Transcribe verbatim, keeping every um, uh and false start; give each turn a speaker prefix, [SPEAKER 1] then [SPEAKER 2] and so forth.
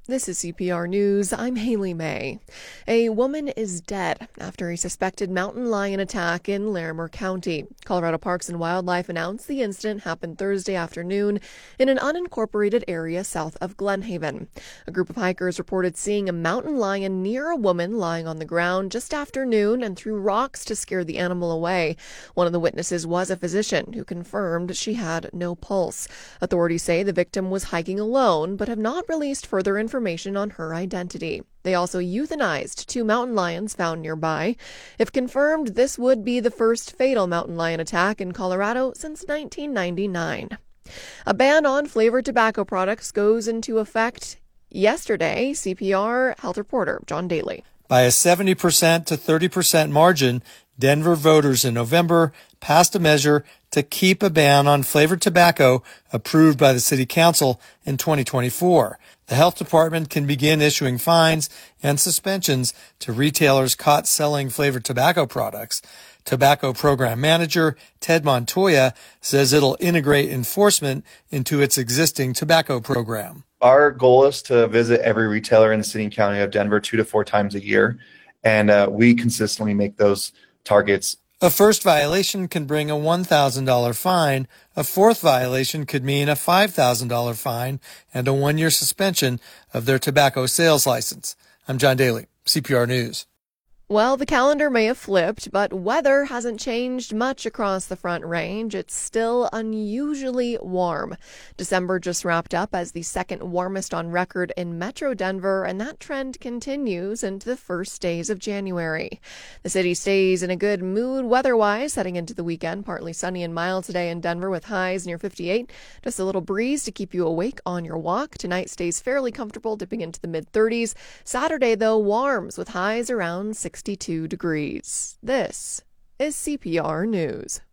[SPEAKER 1] This is C P R News. I'm Haley May. A woman is dead after a suspected mountain lion attack in Larimer County. Colorado Parks and Wildlife announced the incident happened Thursday afternoon in an unincorporated area south of Glen Haven. A group of hikers reported seeing a mountain lion near a woman lying on the ground just after noon and threw rocks to scare the animal away. One of the witnesses was a physician who confirmed she had no pulse. Authorities say the victim was hiking alone but have not released further information information on her identity. They also euthanized two mountain lions found nearby. If confirmed, this would be the first fatal mountain lion attack in Colorado since nineteen ninety-nine. A ban on flavored tobacco products goes into effect yesterday. C P R health reporter John Daly.
[SPEAKER 2] By a seventy percent to thirty percent margin, Denver voters in November passed a measure to keep a ban on flavored tobacco approved by the city council in twenty twenty-four. The health department can begin issuing fines and suspensions to retailers caught selling flavored tobacco products. Tobacco program manager Ted Montoya says it'll integrate enforcement into its existing tobacco program.
[SPEAKER 3] Our goal is to visit every retailer in the city and county of Denver two to four times a year, and uh, we consistently make those targets.
[SPEAKER 2] A first violation can bring a one thousand dollars fine. A fourth violation could mean a five thousand dollars fine and a one-year suspension of their tobacco sales license. I'm John Daly, C P R News.
[SPEAKER 1] Well, the calendar may have flipped, but weather hasn't changed much across the Front Range. It's still unusually warm. December just wrapped up as the second warmest on record in Metro Denver, and that trend continues into the first days of January. The city stays in a good mood weather-wise heading into the weekend. Partly sunny and mild today in Denver with highs near fifty-eight. Just a little breeze to keep you awake on your walk. Tonight stays fairly comfortable, dipping into the mid-thirties. Saturday, though, warms with highs around sixty-two degrees. This is C P R News.